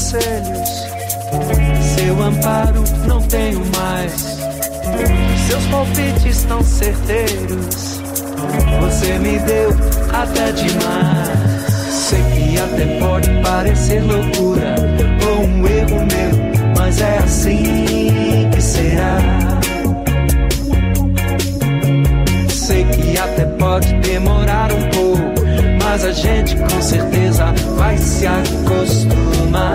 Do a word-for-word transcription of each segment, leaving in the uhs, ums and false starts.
conselhos, seu amparo não tenho mais. Seus palpites tão certeiros, você me deu até demais. Sei que até pode parecer loucura ou um erro meu, mas é assim que será. Sei que até pode demorar um pouco, mas a gente com certeza vai se acostumar.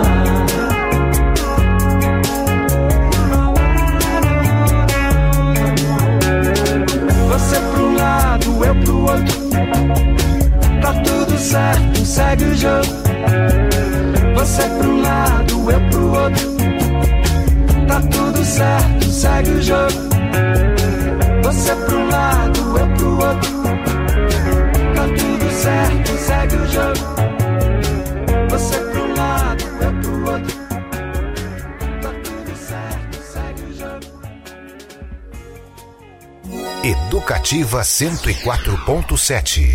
Você pro lado, eu pro outro, tá tudo certo, segue o jogo. Você pro lado, eu pro outro, tá tudo certo, segue o jogo. Você pro lado, eu pro outro, tá tudo certo, segue o jogo. Você pro lado, eu pro outro, tá tudo certo, segue o jogo. Educativa cento e quatro ponto sete.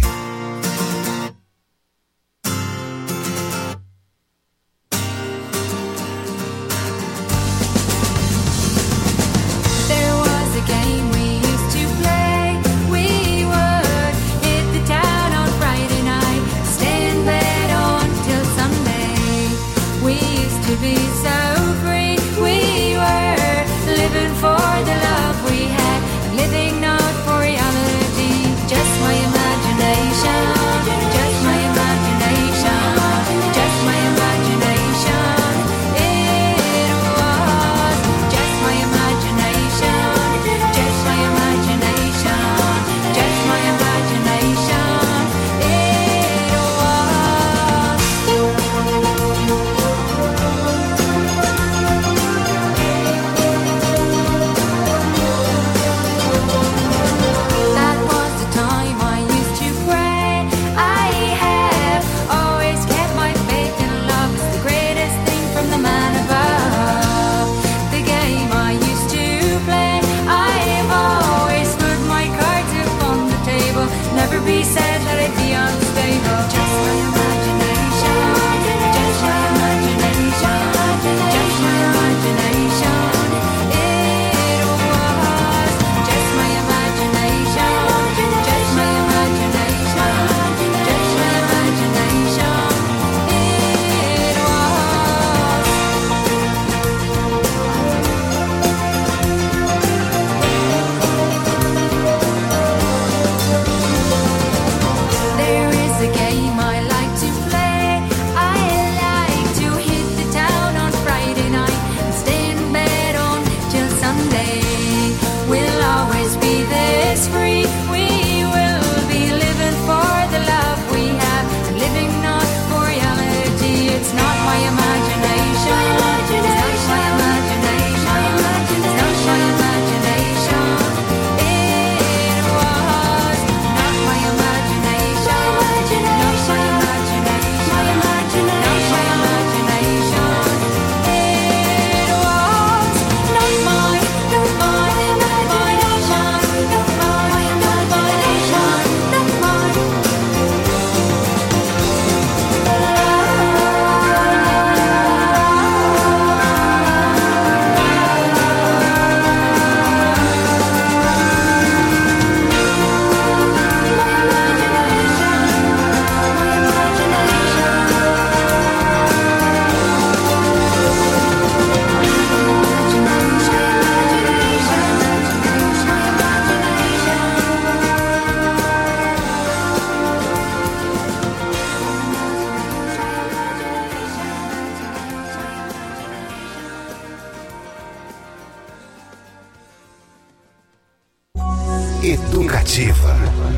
Educativa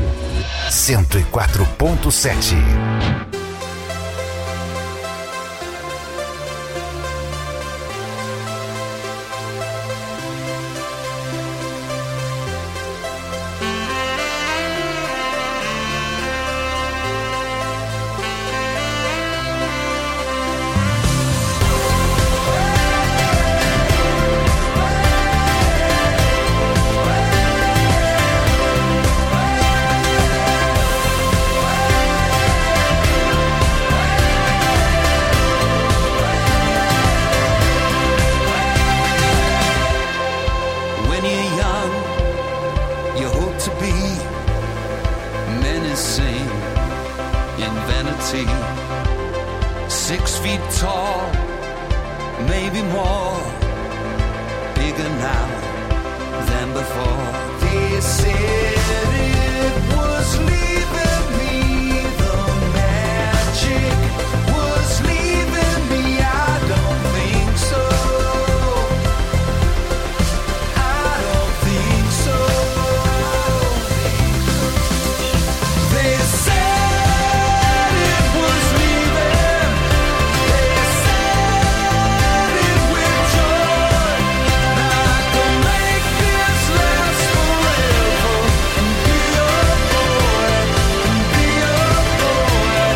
cento e quatro ponto sete. you're young, you hope to be menacing in vanity. Six feet tall, maybe more, bigger now than before. They said it was leaving me, the magic was leaving me. I don't think so, I don't think so. They said it was leaving, they said it with joy. Now I can make this last forever and be your boy, and be your boy.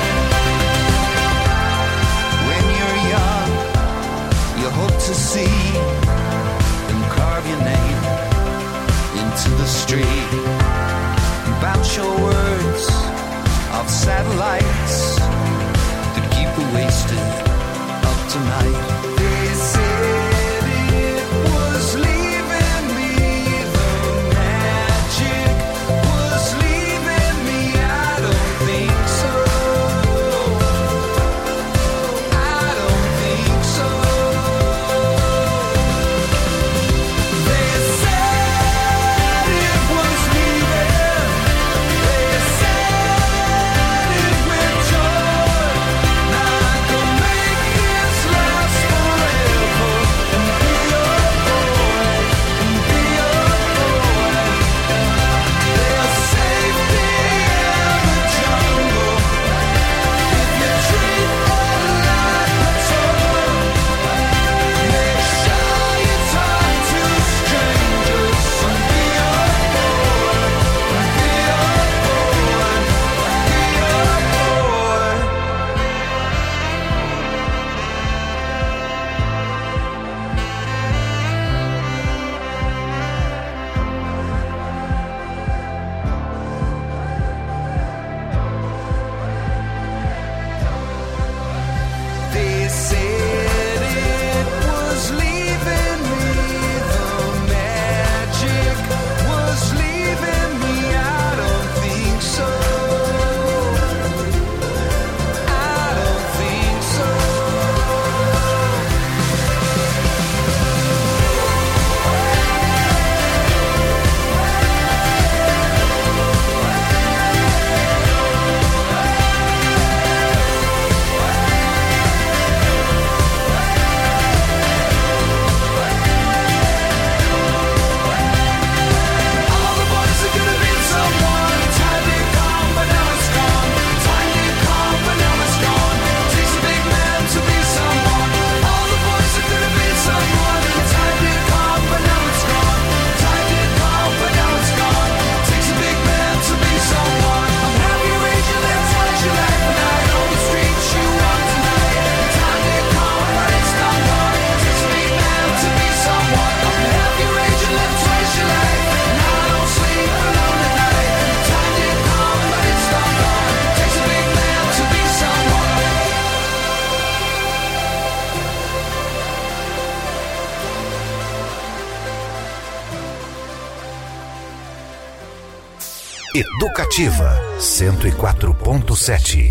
When you're young, you hope to see them carve your name into the street. Bounce your words off satellites that keep you wasted up tonight. They said it was leaving me, the magic was leaving me. I don't think so, I don't think so. They said it was leaving, they said it with joy. Now I can make this last forever and be your boy, and be your boy. There's safety in the jungle if you treat it like a toy. Make sure you talk to strangers and be your boy, and be your boy, and be your boy. They said it was leaving me, the magic was leaving me. I don't think so, I don't think so. All the boys are gonna be someone. Time did come, but now it's gone. Time did come, but now it's gone. Takes a big man to be someone. All the boys are gonna be someone. Time did come, but now it's gone. Time did come, but now it's gone. Takes a big man to be someone. I'm half your age, you live twice your life, and I on the streets you walk tonight. Time did come, but it's not gone. Takes a big man to be someone. I'm half your age, you live twice your life, and I don't sleep alone at night. Time did come, but it's not gone. Takes a big man to be someone. Educativa cento e quatro ponto sete.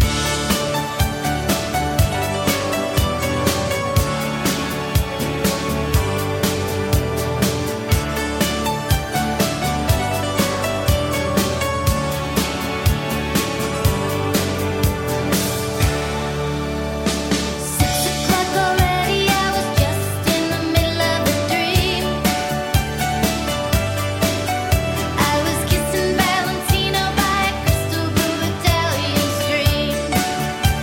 Six o'clock already, I was just in the middle of a dream. I was kissing Valentino by a crystal blue Italian stream.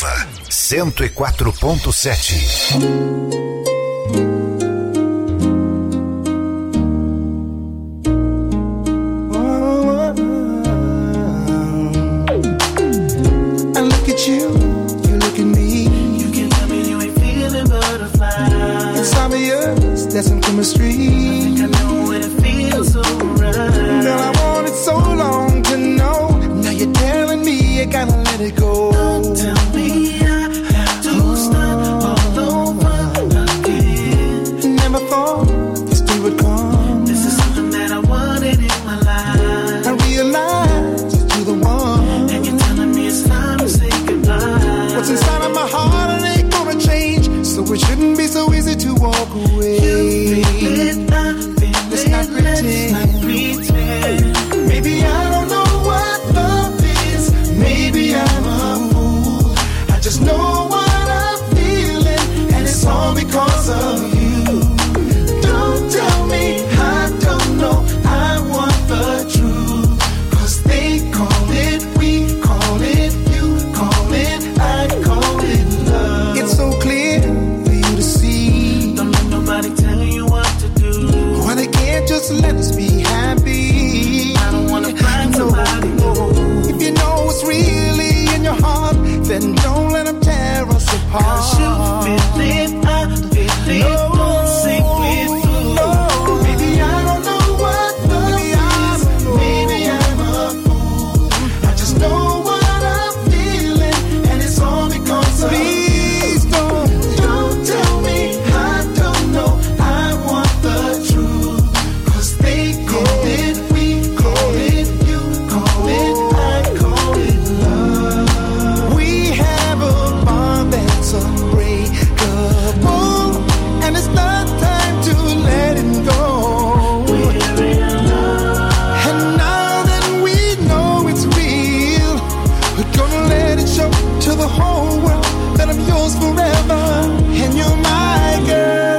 Educativa cento e quatro ponto sete. That's some chemistry. I think I know what it feels so right. Girl, I wanted so long to know. Now you're telling me you gotta let it go. Don't tell me I have to start all over again. Never thought this day would come. This is something that I wanted in my life. I realized you're the one, and you're telling me it's time to say goodbye. What's inside of my heart it ain't gonna change, so it shouldn't be so easy to walk away. It, I feel let's, it, not let's not pretend. Maybe I don't know what love is. Maybe I'm a fool. I just know what I'm feeling, and it's all because of you. Don't tell me I don't know. I want the truth, 'cause they call it, we call it, you call it, I call it love. It's so clear for you to see. Don't let nobody tell you what to do. Why they can't just let us be happy. I don't wanna find no, somebody more. If you know what's really in your heart, then don't let them tear us apart. 'Cause you feel it, I feel it, no, don't sink with fool. No. Maybe I don't know what love is. Maybe I'm a fool. I just know what I'm feeling, and it's all because of you. Please don't, don't tell me I don't know. I want the truth, 'cause they call it, we call it, you call it, I call it love. We have a bond that's unbreakable, and it's not time to let it go. We're in love, and now that we know it's real, we're gonna let it show to the whole world that I'm yours forever, and you're my girl.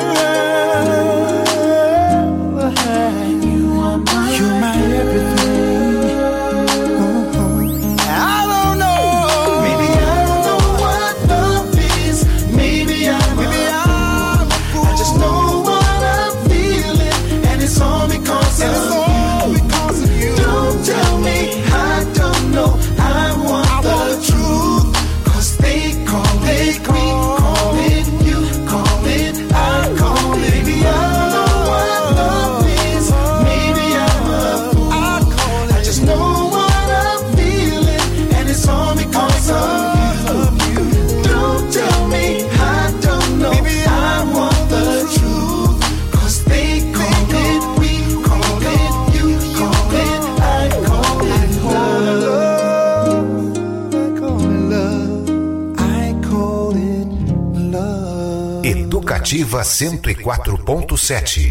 You are my, you're my everything. Uh-huh. I don't know. Maybe I don't know what love is. Maybe I'm, maybe I'm a fool. I just know what I'm feeling, and it's all because and of it's all you. Because of you. Don't tell me I don't know. I want I the want truth, 'cause they call it, we call it, you call it, I call it. Maybe I don't know what love is. Maybe I'm a fool. I call it. I just know what I'm feeling, and it's all because of you. Don't tell me I don't know. Maybe I want the truth, 'cause they call it, we call it, you call it, I call it love. I call it love. I call it love. Educativa cento e quatro ponto sete.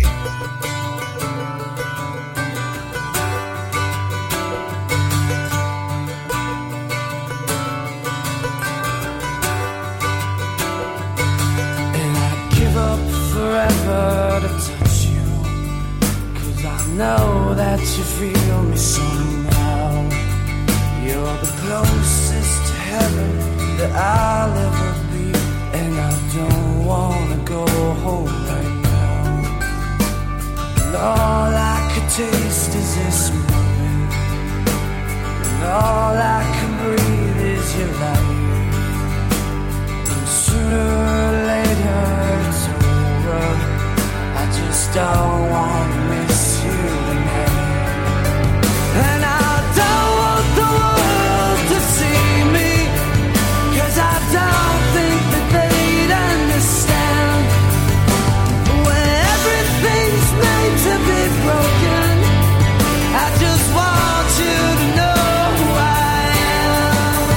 And I'd give up forever to touch you, 'cause I know that you feel me somehow. You're the closest to heaven that I'll ever be, and I don't wanna go home right now. And all I could taste is this moment, and all I can breathe is your light. And sooner or later it's over. I just don't wanna miss you tonight. And I don't want the world to see me, 'cause I don't think that they'd understand. When everything's made to be broken, I just want you to know who I am.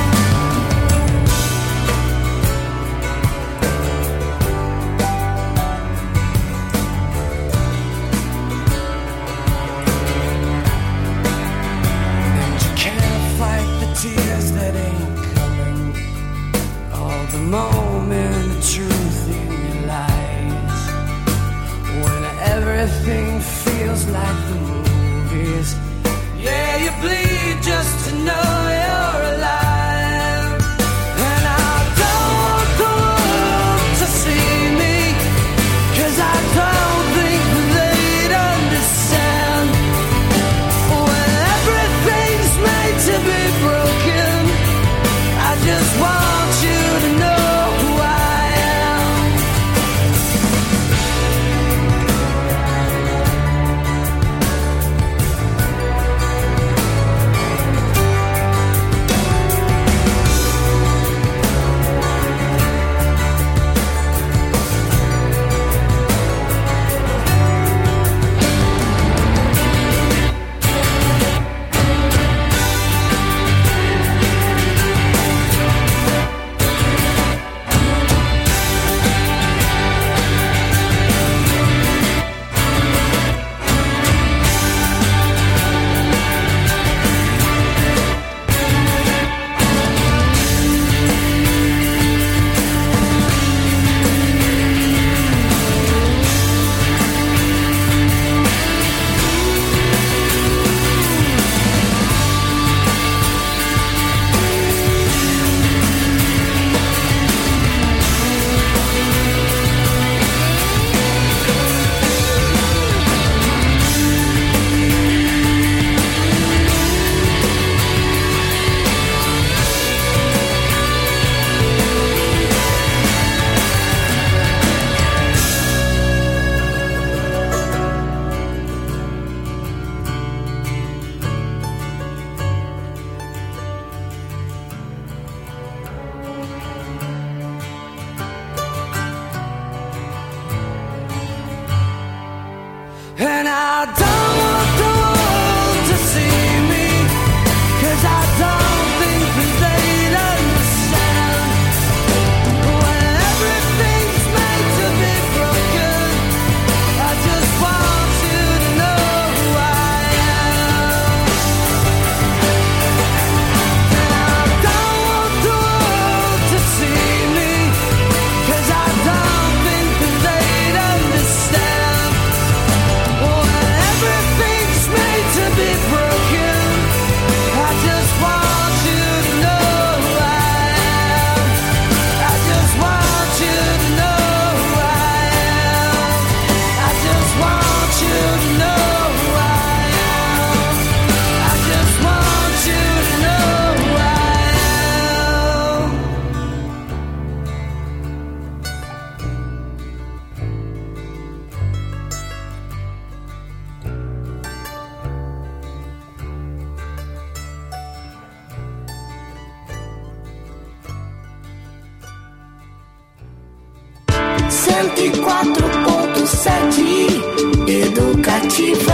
cento e quatro ponto sete Educativa.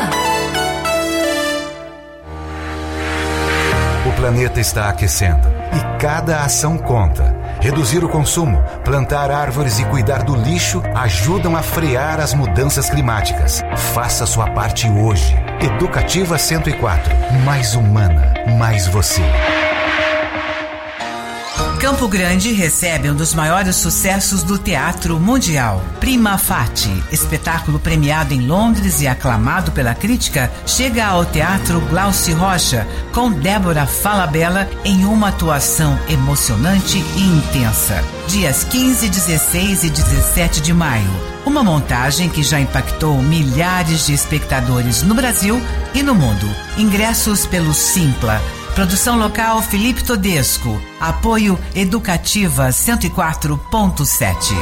O planeta está aquecendo e cada ação conta. Reduzir o consumo, plantar árvores e cuidar do lixo ajudam a frear as mudanças climáticas. Faça sua parte hoje. Educativa cento e quatro. Mais humana, mais você. Campo Grande recebe um dos maiores sucessos do teatro mundial. Prima Facie, espetáculo premiado em Londres e aclamado pela crítica, chega ao Teatro Glauci Rocha com Débora Falabella em uma atuação emocionante e intensa. Dias quinze, dezesseis e dezessete de maio. Uma montagem que já impactou milhares de espectadores no Brasil e no mundo. Ingressos pelo Simpla. Produção local Felipe Todesco. Apoio Educativa cento e quatro ponto sete.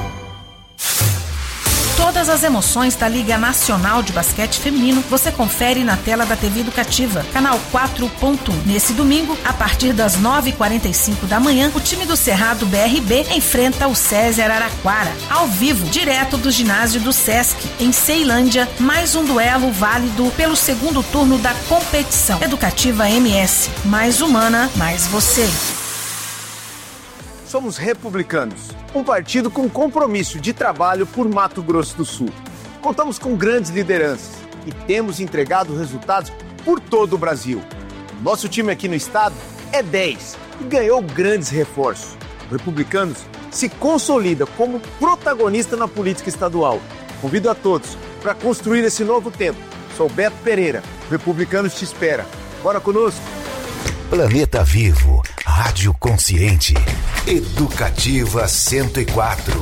Todas as emoções da Liga Nacional de Basquete Feminino você confere na tela da T V Educativa, canal quatro ponto um. Nesse domingo, a partir das nove e quarenta e cinco da manhã, o time do Cerrado B R B enfrenta o César Araraquara, ao vivo, direto do ginásio do Sesc, em Ceilândia, mais um duelo válido pelo segundo turno da competição. Educativa M S, mais humana, mais você. Somos republicanos, um partido com compromisso de trabalho por Mato Grosso do Sul. Contamos com grandes lideranças e temos entregado resultados por todo o Brasil. Nosso time aqui no estado é dez e ganhou grandes reforços. O Republicanos se consolida como protagonista na política estadual. Convido a todos para construir esse novo tempo. Sou Beto Pereira, o Republicanos te espera. Bora conosco! Planeta Vivo, Rádio Consciente, Educativa cento e quatro.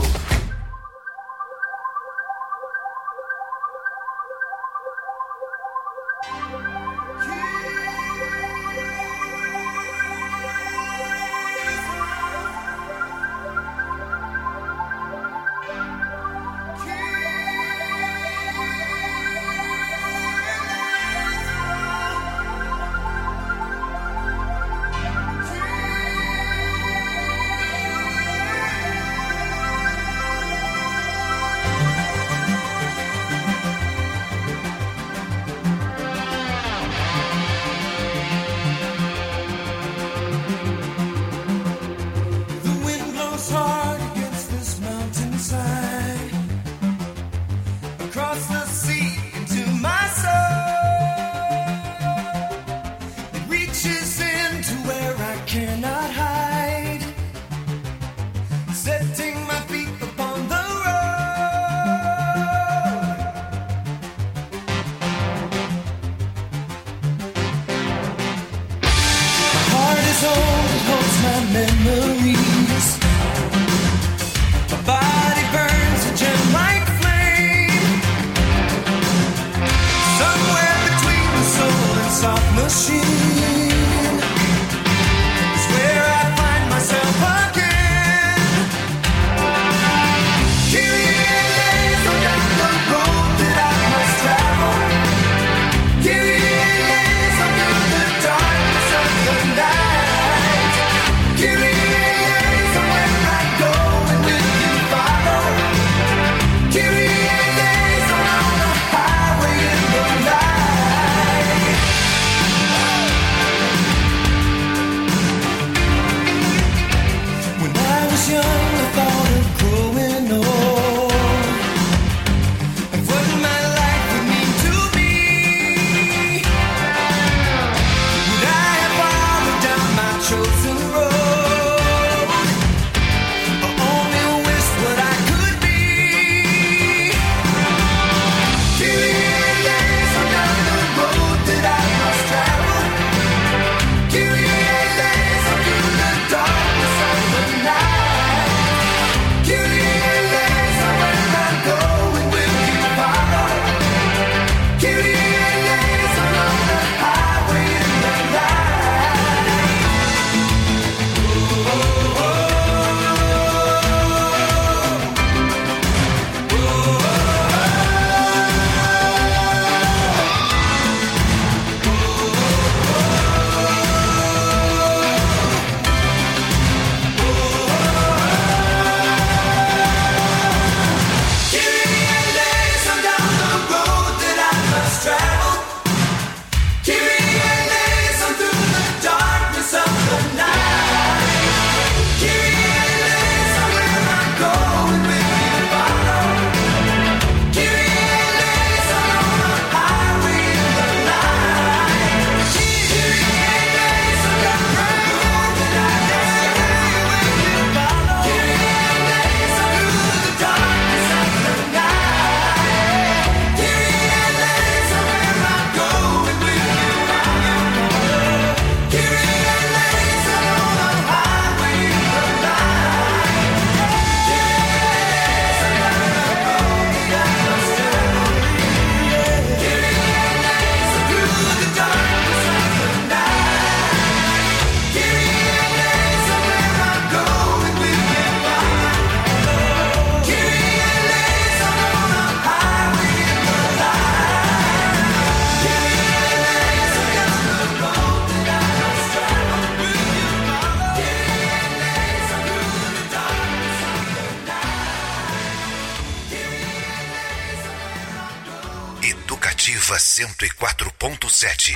cento e quatro ponto sete.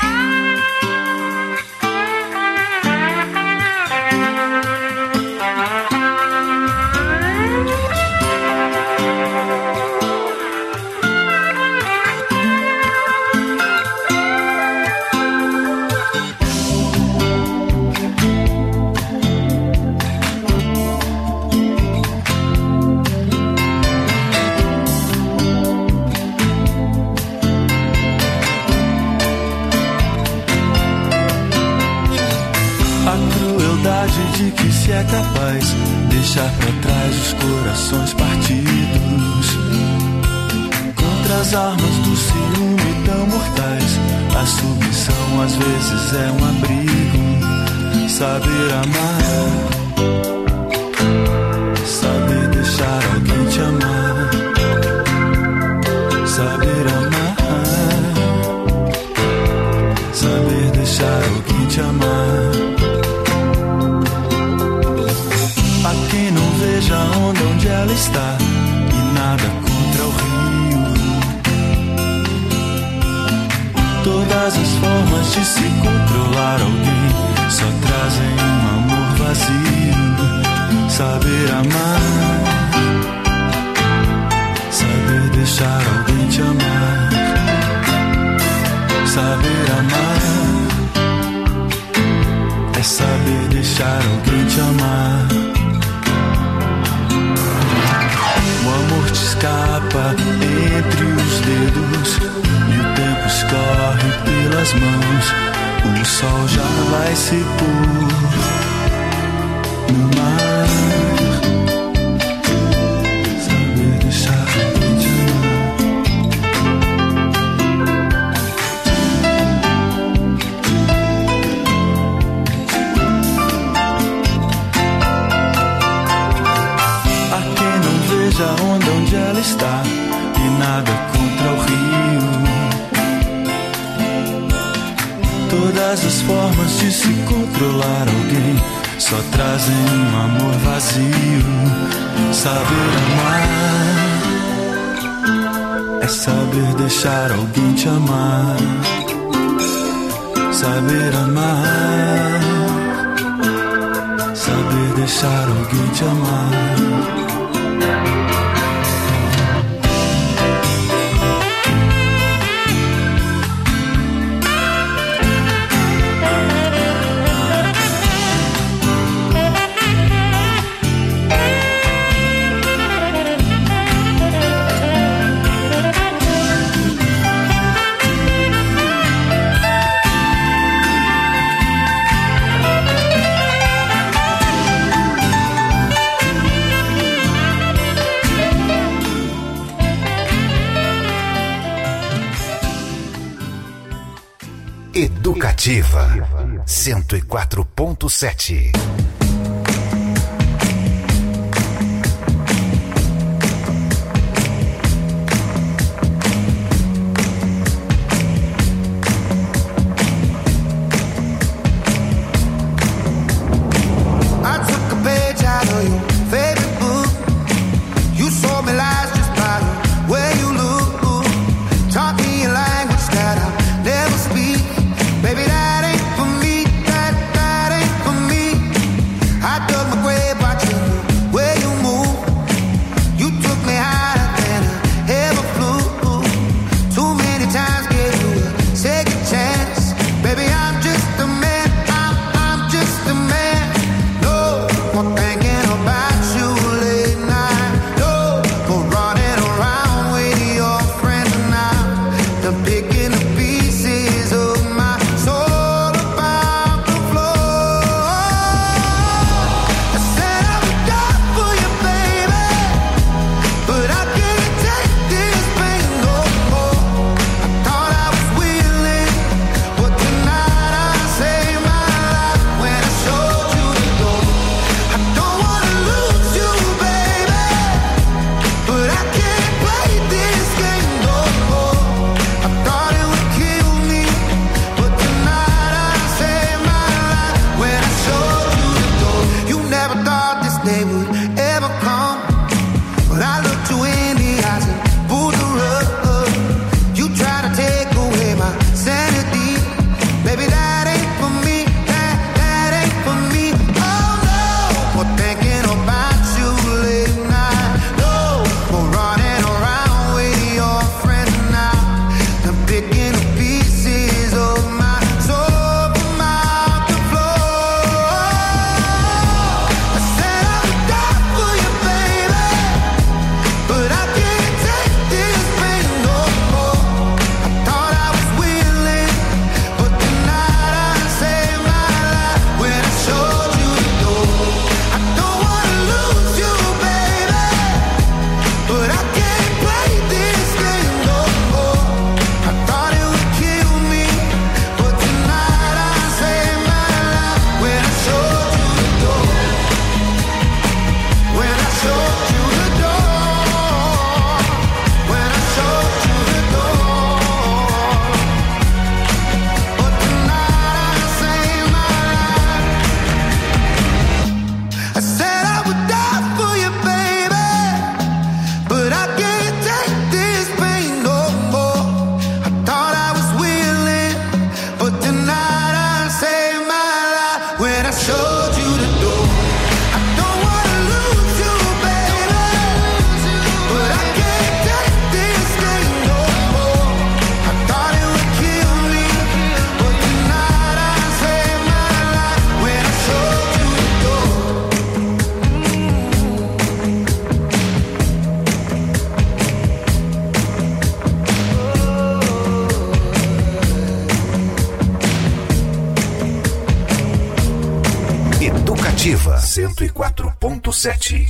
De que se é capaz deixar pra trás os corações partidos contra as armas do ciúme tão mortais. A submissão às vezes é um abrigo. Saber amar, saber deixar alguém te amar, saber amar, saber deixar alguém te amar. A quem não veja a onda onde ela está e nada contra o rio. Todas as formas de se controlar alguém só trazem um amor vazio. Saber amar, saber deixar alguém te amar, saber amar é saber deixar alguém te amar. O amor te escapa entre os dedos e o tempo escorre pelas mãos. O sol já vai se pôr no mar. Saber deixar alguém te a onda onde ela está e nada contra o rio. Todas as formas de se controlar alguém só trazem um amor vazio. Saber amar é saber deixar alguém te amar. Saber amar, saber deixar alguém te amar. Educativa cento e quatro ponto sete. Baby, that ain't for me, that, that ain't for me. Educativa cento e quatro ponto sete.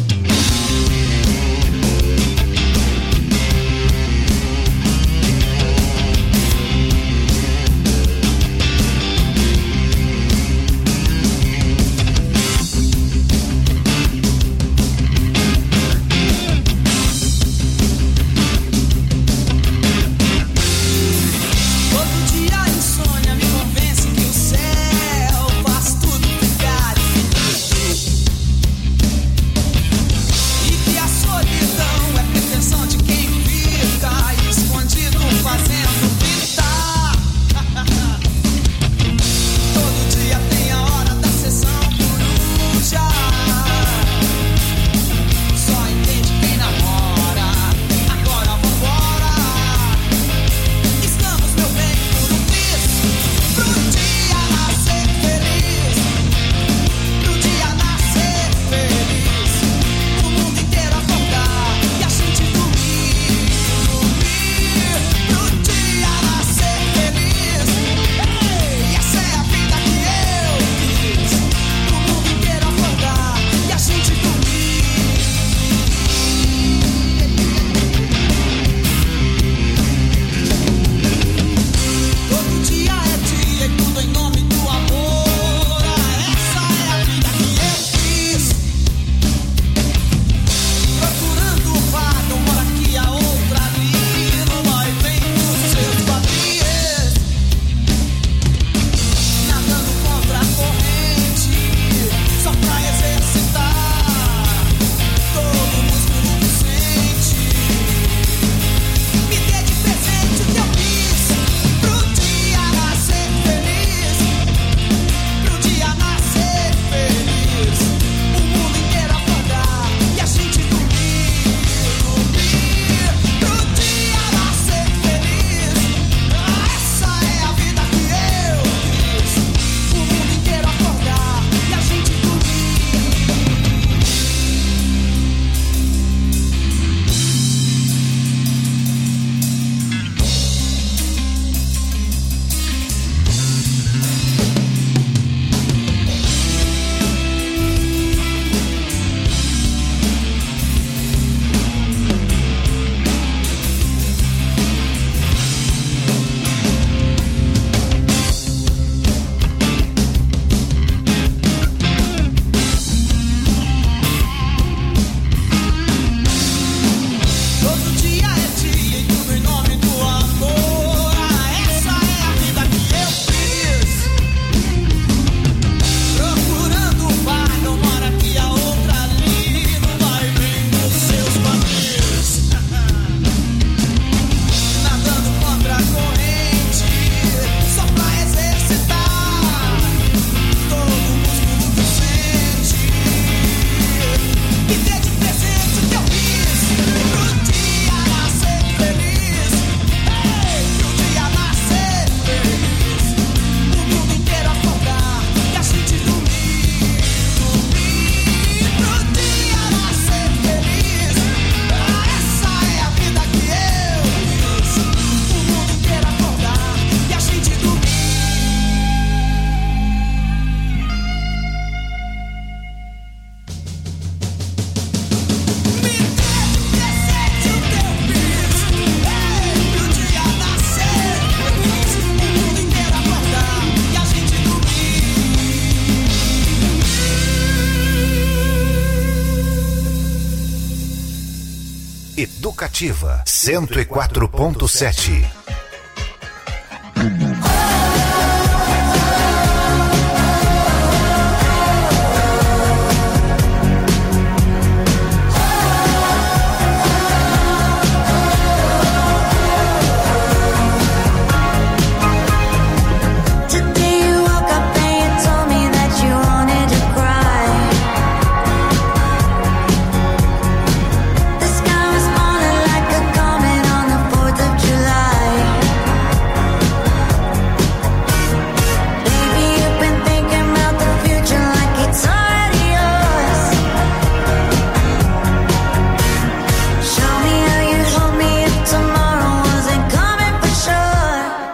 Educativa cento e quatro ponto sete.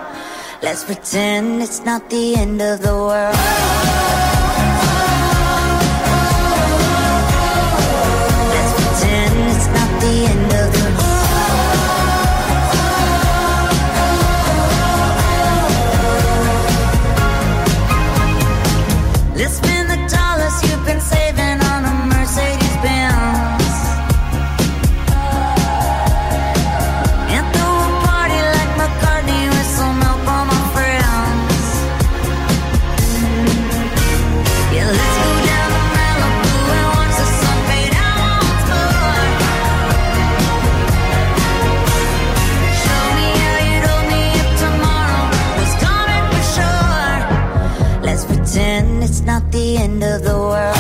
Let's pretend it's not the end of the world. it's not the end of the world.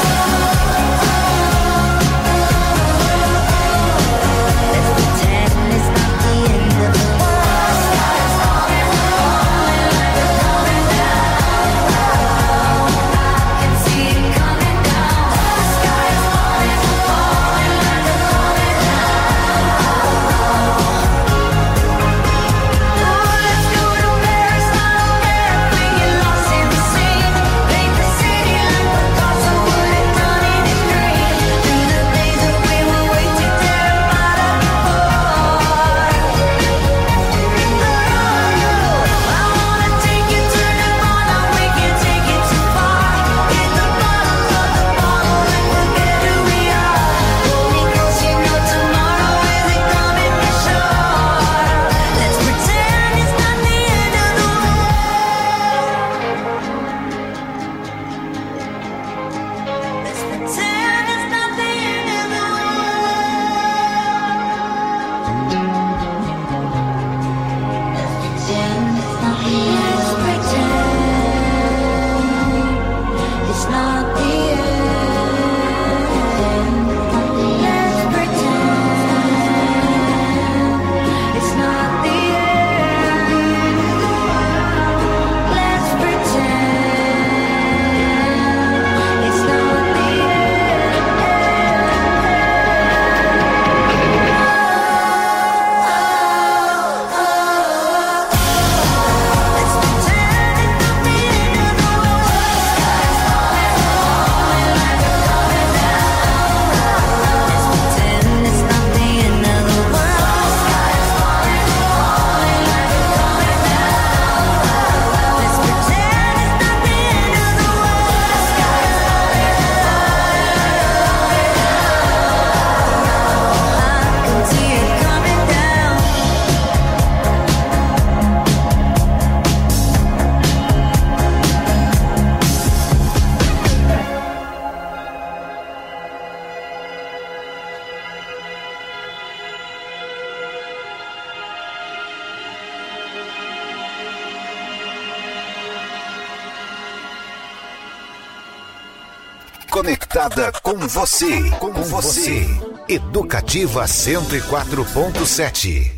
Conectada com você, com você. Educativa cento e quatro ponto sete.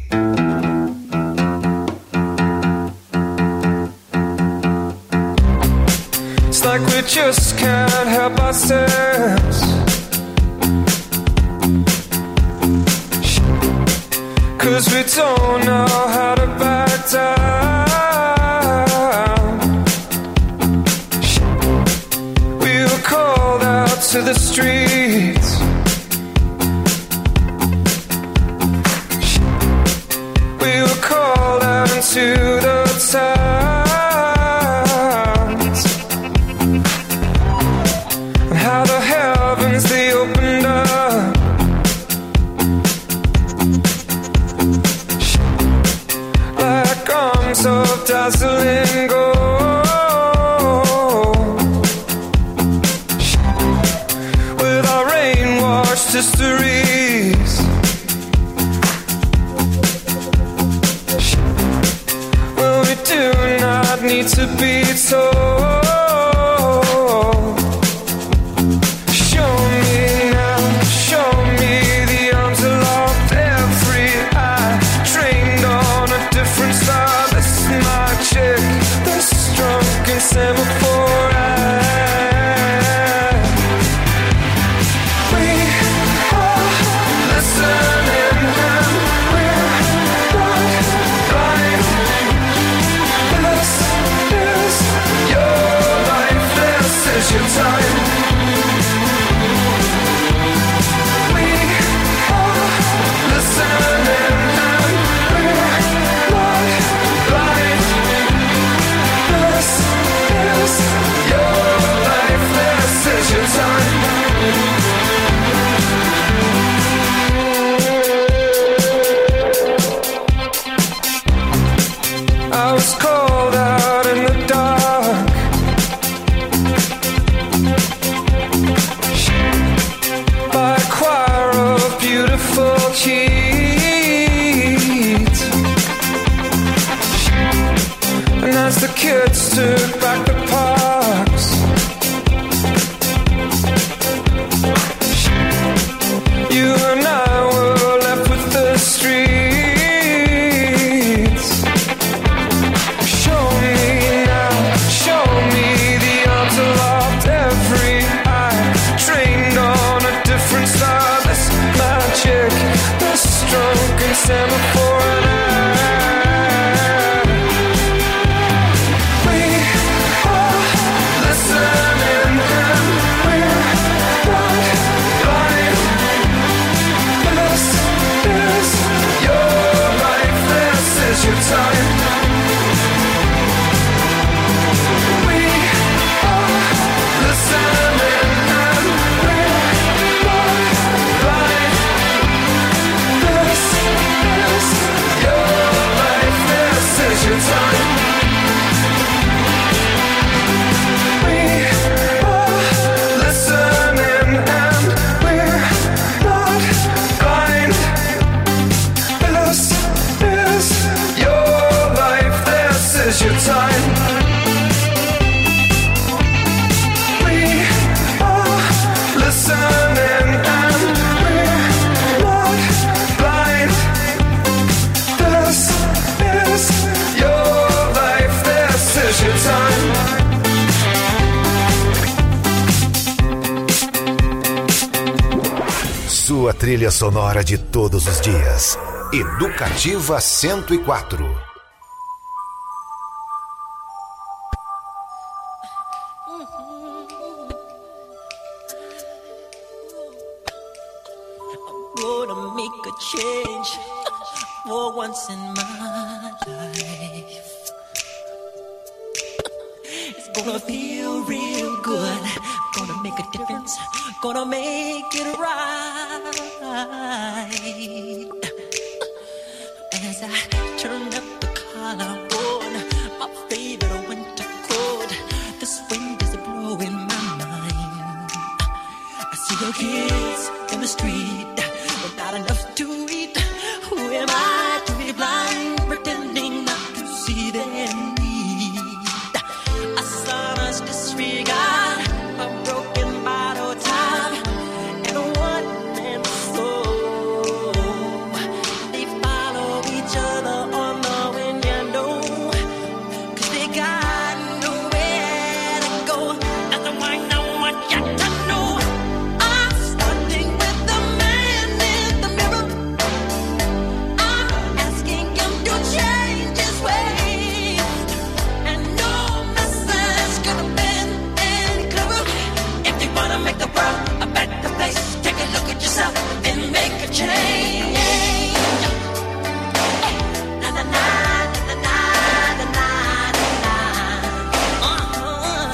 It's like we just can't help ourselves. 'Cause we don't know how to back down. We were called out to the streets. We were called out into the towns. And how the heavens they opened up. Like arms of dazzling gold. With our rain-washed histories. Well, we do not need to be told. Show me now, show me the arms aloft, every eye trained on a different star. This is my chick, this drunken semaphore eye. We are listening and we're not blind. This is your life, this is your time. We are listening and we're not blind. This is your life, this is your time. I was called out in the dark. By a choir of beautiful kids. And as the kids took back the parks, your time. We are listening and we're not blind. This is your life, this is your time. Sua trilha sonora de todos os dias. Educativa cento e quatro. I'm gonna make a change for once in my life. It's gonna feel real good. Gonna make a difference. Gonna make it right. As I turn up the collar on my favorite winter coat, this wind is blowing my mind. I see the kids in the street, but not enough to eat. Who am I to be blind, pretending not to see their need? A son's disregard, a broken bottle top, and a one-man soul. They follow each other on the window, 'cause they got nowhere to go. That's why I want you to know I'm starting with the man in the mirror. I'm asking him to change his ways, and no message could have been any clearer. If you wanna make the world a better place, take a look at yourself and make a change. Na na na na na na na na. Uh-huh.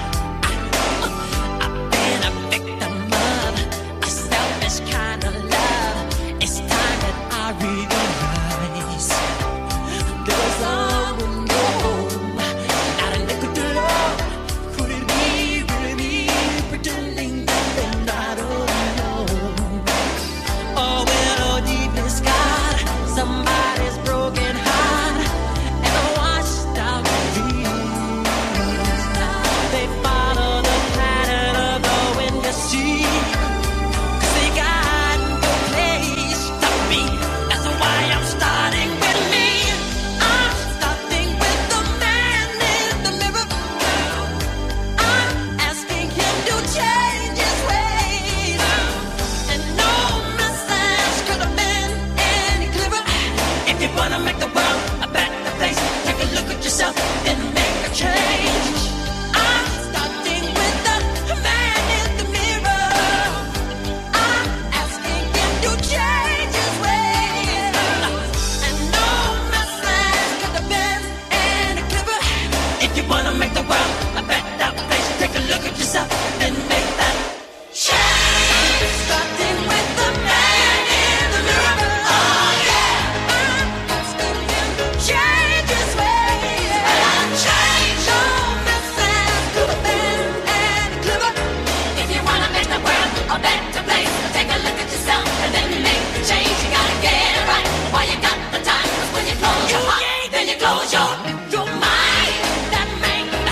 I've been a victim of a selfish kind of love. It's time that I realize there's someone new, not a nickel to love. Could it be really me pretending that they're not alone? Oh, well, deep in the sky, somebody's broken heart and a washed out dreams. They follow the pattern of the wind to sea, 'cause they got no place to be. That's why I'm starting with me. I'm starting with the man in the mirror. I'm asking him to change his ways, and no message could have been any clearer. If you wanna make the world a better place, take a look at yourself and make a change. I'm starting with the man in the mirror. I'm asking him to change his ways, and no message could have been any clearer. If you wanna make the world a better place, take a look at yourself and make that change. Starting with the man in the mirror. Oh yeah. I'm asking him to change his ways, and I change. No message could have been any clearer. If you wanna make the world a better place, take a look at yourself and then make the change. You gotta get it right while you got the time. 'Cause when you close your heart, then you close your your mind. That make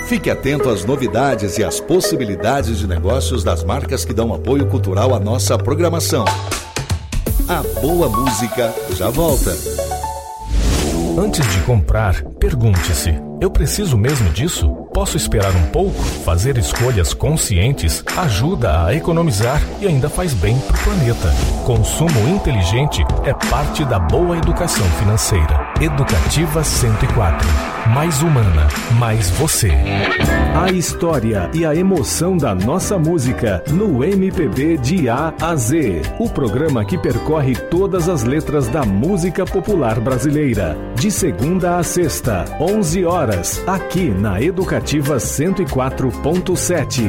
Fique atento às novidades e às possibilidades de negócios das marcas que dão apoio cultural à nossa programação. A boa música já volta. Antes de comprar, pergunte-se: eu preciso mesmo disso? Posso esperar um pouco? Fazer escolhas conscientes ajuda a economizar e ainda faz bem para o planeta. Consumo inteligente é parte da boa educação financeira. Educativa cento e quatro. Mais humana, mais você. A história e a emoção da nossa música no M P B de A a Z. O programa que percorre todas as letras da música popular brasileira. De segunda a sexta, onze horas, aqui na Educativa cento e quatro ponto sete.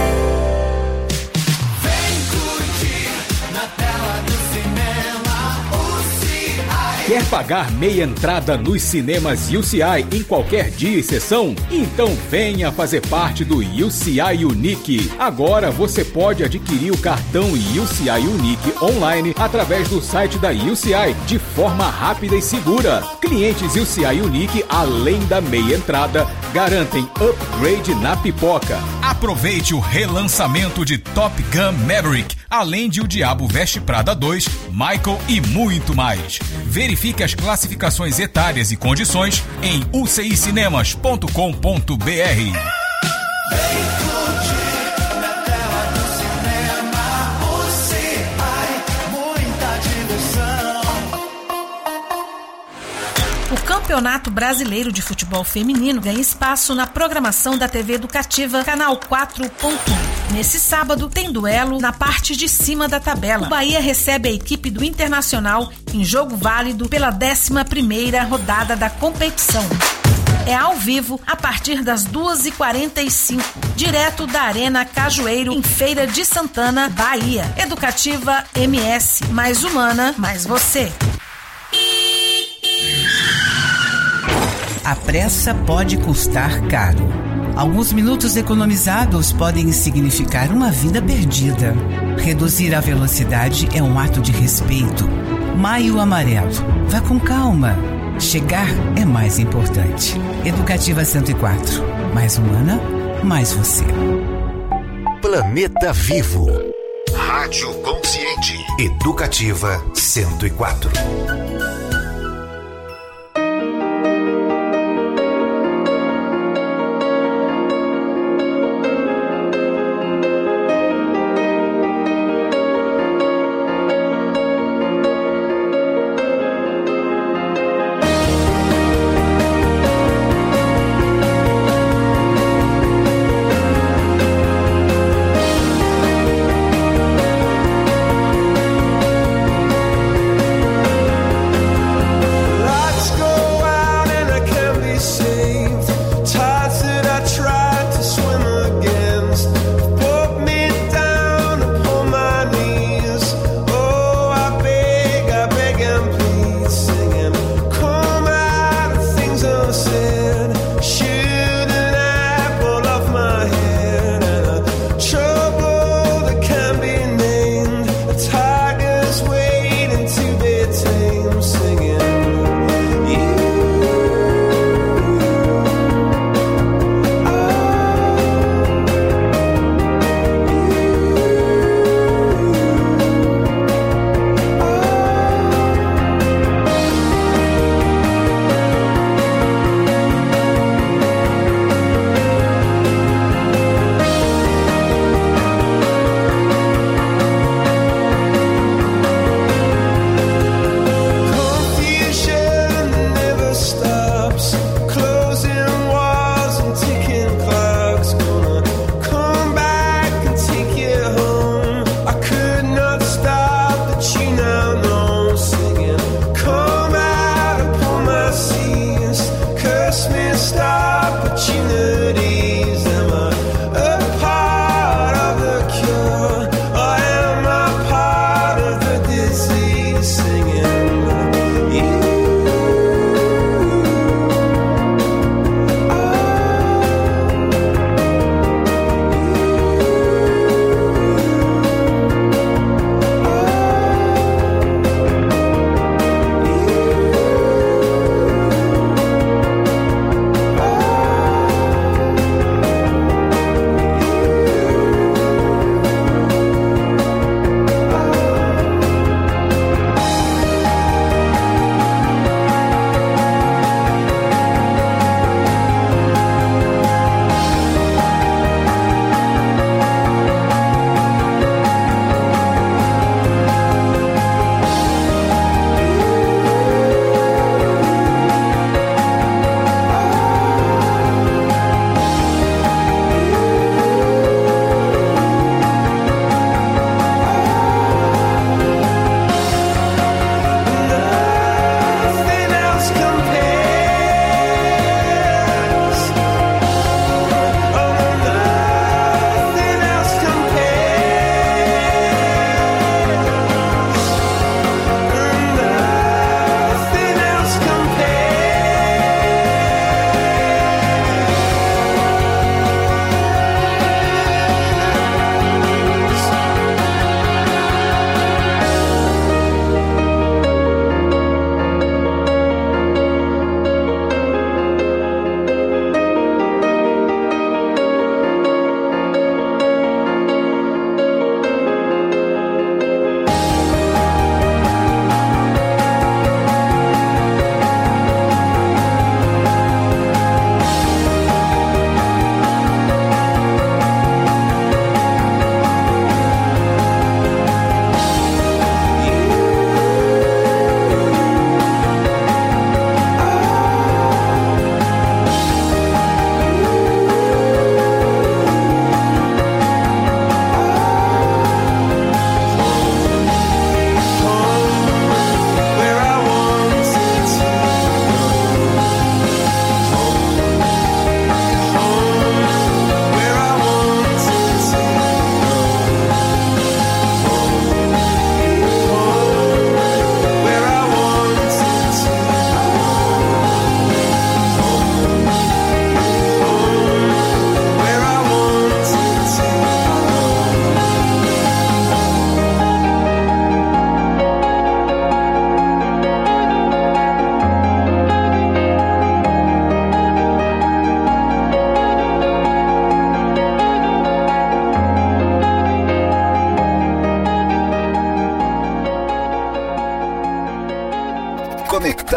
Quer pagar meia entrada nos cinemas U C I em qualquer dia e sessão? Então venha fazer parte do U C I Unique. Agora você pode adquirir o cartão U C I Unique online através do site da U C I de forma rápida e segura. Clientes U C I Unique, além da meia entrada, garantem upgrade na pipoca. Aproveite o relançamento de Top Gun Maverick, além de O Diabo Veste Prada dois, Michael e muito mais. Verifique as classificações etárias e condições em u c i cinemas ponto com ponto b r. O Campeonato Brasileiro de Futebol Feminino ganha espaço na programação da T V Educativa, canal quatro ponto um. Nesse sábado, tem duelo na parte de cima da tabela. O Bahia recebe a equipe do Internacional em jogo válido pela décima primeira rodada da competição. É ao vivo a partir das duas e quarenta e cinco, direto da Arena Cajueiro, em Feira de Santana, Bahia. Educativa M S, mais humana, mais você. A pressa pode custar caro. Alguns minutos economizados podem significar uma vida perdida. Reduzir a velocidade é um ato de respeito. Maio Amarelo. Vá com calma. Chegar é mais importante. Educativa cento e quatro. Mais humana, mais você. Planeta Vivo. Rádio Consciente. Educativa cento e quatro.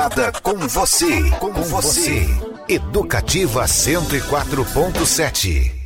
conectada com você. Com você. Educativa cento e quatro ponto sete.